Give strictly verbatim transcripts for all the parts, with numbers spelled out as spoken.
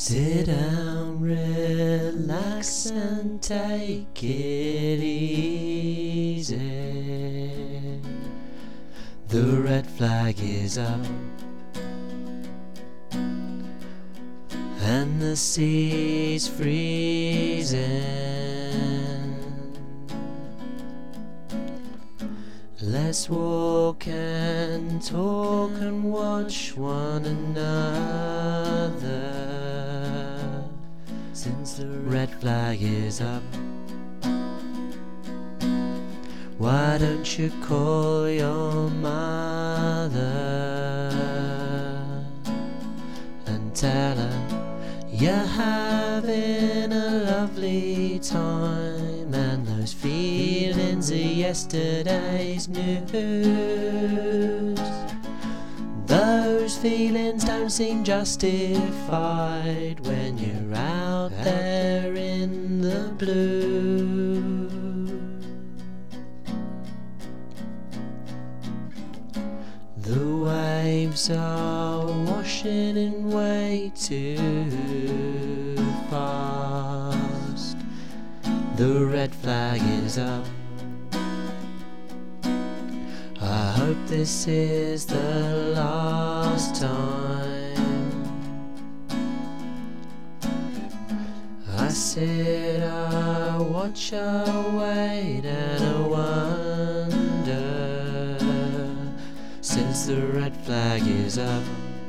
Sit down, relax and take it easy. The red flag is up and the sea's freezing. Let's walk and talk and watch one another, since the red flag is up. Why don't you call your mother and tell her you're having a lovely time, and those feelings are yesterday's news. Those feelings don't seem justified when you're out there in the blue. The waves are washing in way too fast. The red flag is up. I hope this is the last time. I sit, I watch, I wait and I wonder, since the red flag is up,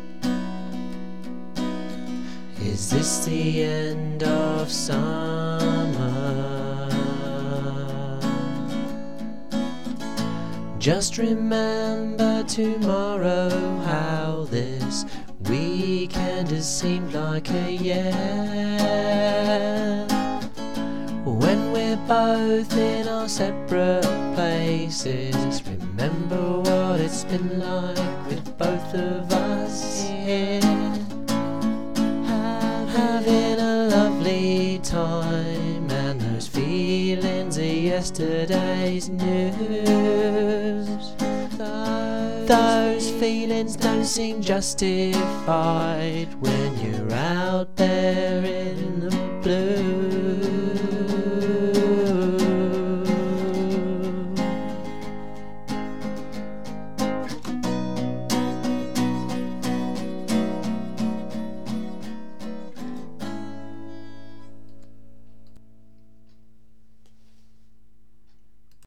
is this the end of summer? Just remember tomorrow how this weekend has seemed like a year, when we're both in our separate places. Remember what it's been like with both of us here, having a lovely time, and those feelings are yesterday's news. Those feelings don't seem justified when you're out there